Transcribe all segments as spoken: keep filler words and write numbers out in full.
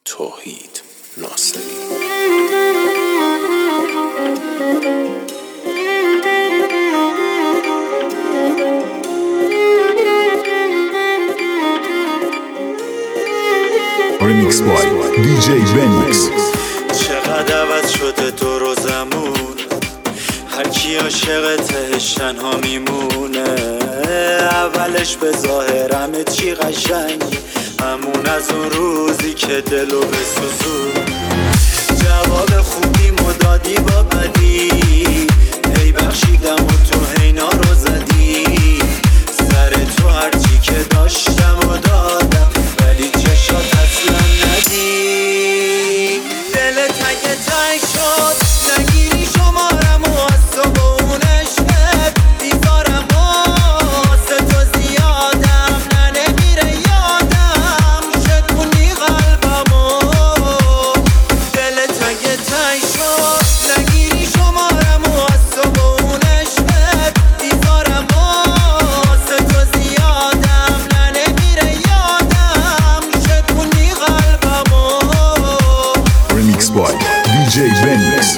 توحید ناصری. Remix by دی جی بنیکس. چقدر عوض شده دور و زمون، هر کی عاشق تهش تنها میمونه. اولش به ظاهر همه چی قشنگ، همون از اون روزی که دلو بسوزون. جواب خوبی مدادی با بدی، ای بخشیدم و تو هینا رو زدی. سر تو هرچی که داشتم و دادم، ولی چشات اصلا ندی. دل تک تک شد، نگیری شمارم و از تو با اون عشقت بیزارم. واسه تو زیادم، نه نمیره یادم، شکونی قلبمو. دل تک تک شد، نگیری شمارم و از تو با اون عشقت بیزارم. واسه تو زیادم، نه نمیره یادم، شکونی قلبمو. Remix by دی جی بنیکس.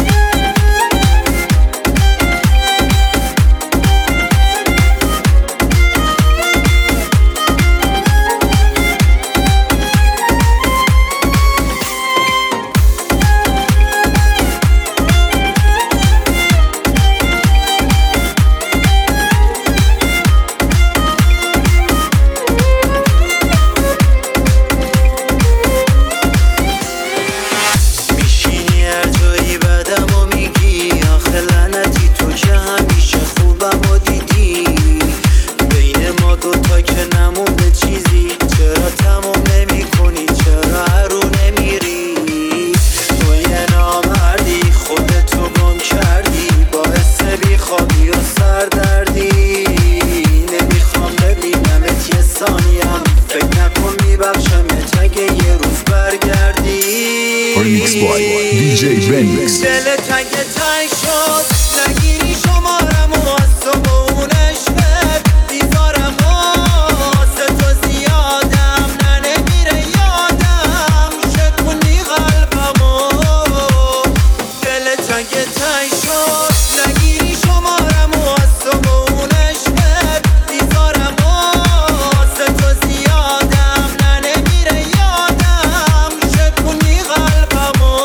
Remix by دی جی بنیکس. دل تنگ تنگ شد، نگیری شمارم و از تو با اون عشقت بیزارم. واسه تو زیادم، نه نمیره یادم، شکونی قلبمو. دل تنگ تنگ شد، نگیری شمارم و از تو با اون عشقت بیزارم. واسه تو زیادم، نه نمیره یادم، شکونی قلبمو.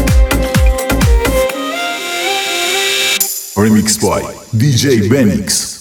Remix by دی جی بنیکس.